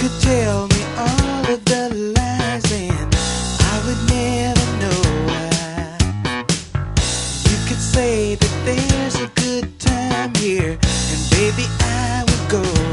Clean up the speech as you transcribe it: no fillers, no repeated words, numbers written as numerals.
could tell me all of the lies and I would never know why. You could say that there's a good time here and baby I would go.